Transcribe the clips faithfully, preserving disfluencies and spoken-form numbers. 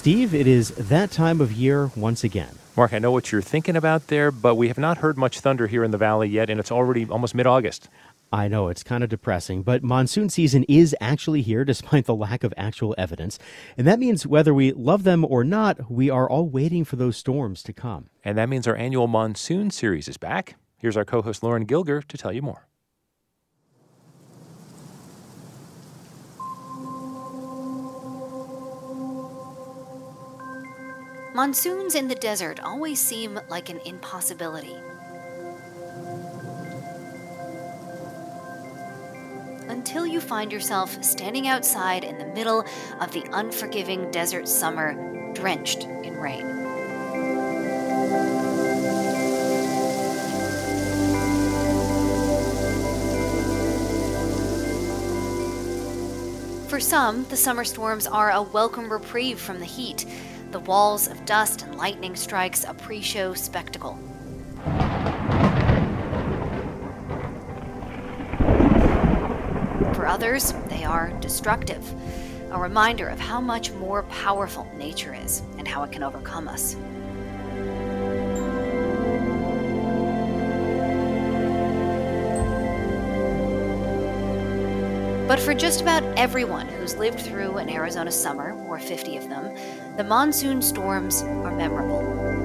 Steve, it is that time of year once again. Mark, I know what you're thinking about there, but we have not heard much thunder here in the valley yet, and it's already almost mid-August. I know, it's kind of depressing, but monsoon season is actually here despite the lack of actual evidence. And that means whether we love them or not, we are all waiting for those storms to come. And that means our annual monsoon series is back. Here's our co-host Lauren Gilger to tell you more. Monsoons in the desert always seem like an impossibility. Until you find yourself standing outside in the middle of the unforgiving desert summer, drenched in rain. For some, the summer storms are a welcome reprieve from the heat. The walls of dust and lightning strikes a pre-show spectacle. For others, they are destructive, a reminder of how much more powerful nature is and how it can overcome us. But for just about everyone who's lived through an Arizona summer, or fifty of them, the monsoon storms are memorable.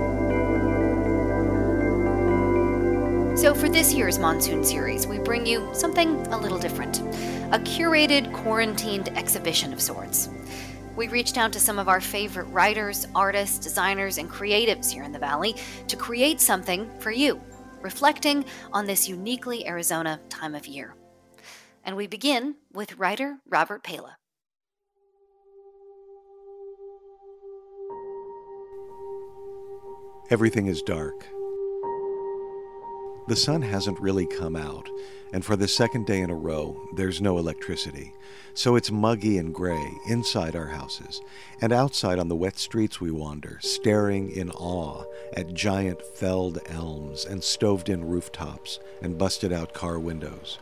So for this year's monsoon series, we bring you something a little different, a curated, quarantined exhibition of sorts. We reached out to some of our favorite writers, artists, designers, and creatives here in the Valley to create something for you, reflecting on this uniquely Arizona time of year. And we begin with writer Robert Pala. Everything is dark. The sun hasn't really come out, and for the second day in a row, there's no electricity. So it's muggy and gray inside our houses, and outside on the wet streets we wander, staring in awe at giant felled elms and stoved-in rooftops and busted-out car windows.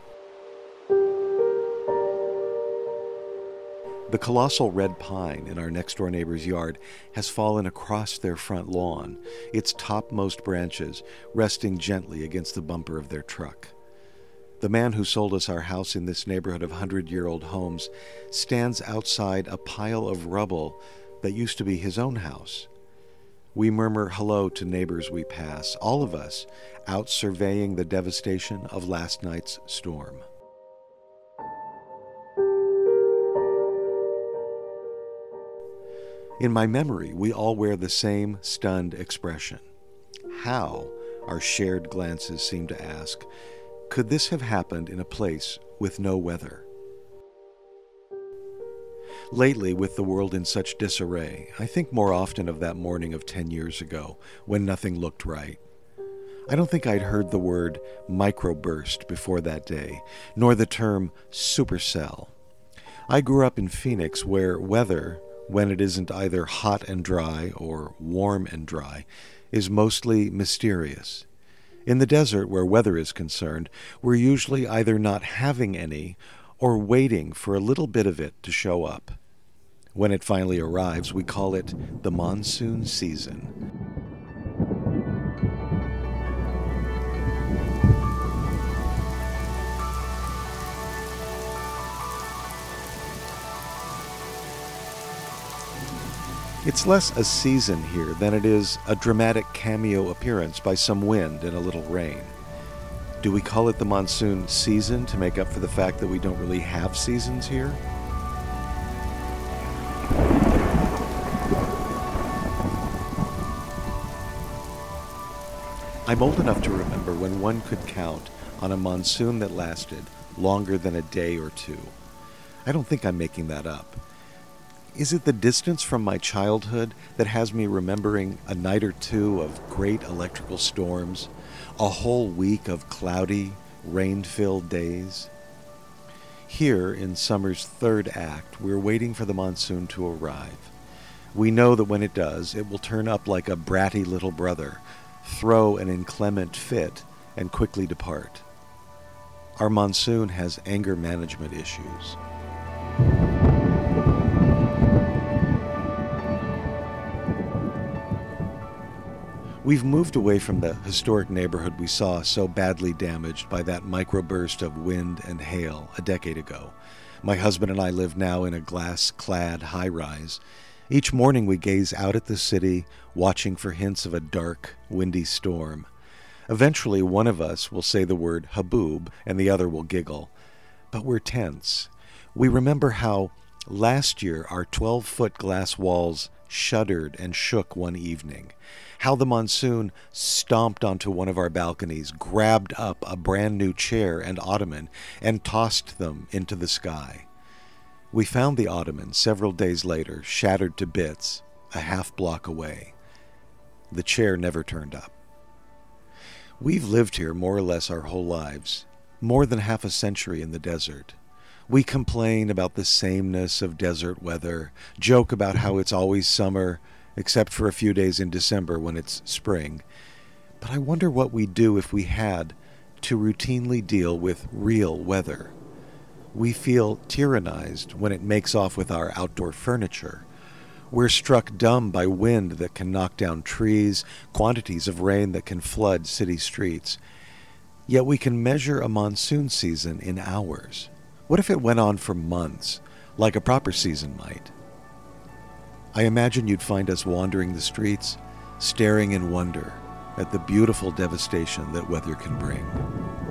The colossal red pine in our next-door neighbor's yard has fallen across their front lawn, its topmost branches resting gently against the bumper of their truck. The man who sold us our house in this neighborhood of hundred-year-old homes stands outside a pile of rubble that used to be his own house. We murmur hello to neighbors we pass, all of us out surveying the devastation of last night's storm. In my memory, we all wear the same stunned expression. How, our shared glances seem to ask, could this have happened in a place with no weather? Lately, with the world in such disarray, I think more often of that morning of ten years ago, when nothing looked right. I don't think I'd heard the word microburst before that day, nor the term supercell. I grew up in Phoenix, where weather, when it isn't either hot and dry or warm and dry, is mostly mysterious. In the desert, where weather is concerned, we're usually either not having any or waiting for a little bit of it to show up. When it finally arrives, we call it the monsoon season. It's less a season here than it is a dramatic cameo appearance by some wind and a little rain. Do we call it the monsoon season to make up for the fact that we don't really have seasons here? I'm old enough to remember when one could count on a monsoon that lasted longer than a day or two. I don't think I'm making that up. Is it the distance from my childhood that has me remembering a night or two of great electrical storms, a whole week of cloudy, rain-filled days? Here, in summer's third act, we're waiting for the monsoon to arrive. We know that when it does, it will turn up like a bratty little brother, throw an inclement fit, and quickly depart. Our monsoon has anger management issues. We've moved away from the historic neighborhood we saw so badly damaged by that microburst of wind and hail a decade ago. My husband and I live now in a glass-clad high-rise. Each morning we gaze out at the city, watching for hints of a dark, windy storm. Eventually one of us will say the word haboob and the other will giggle. But we're tense. We remember how last year our twelve-foot glass walls shuddered and shook one evening. How the monsoon stomped onto one of our balconies, grabbed up a brand new chair and ottoman, and tossed them into the sky. We found the ottoman several days later, shattered to bits, a half block away. The chair never turned up. We've lived here more or less our whole lives, more than half a century in the desert. We complain about the sameness of desert weather, joke about how it's always summer, except for a few days in December when it's spring. But I wonder what we'd do if we had to routinely deal with real weather. We feel tyrannized when it makes off with our outdoor furniture. We're struck dumb by wind that can knock down trees, quantities of rain that can flood city streets. Yet we can measure a monsoon season in hours. What if it went on for months, like a proper season might? I imagine you'd find us wandering the streets, staring in wonder at the beautiful devastation that weather can bring.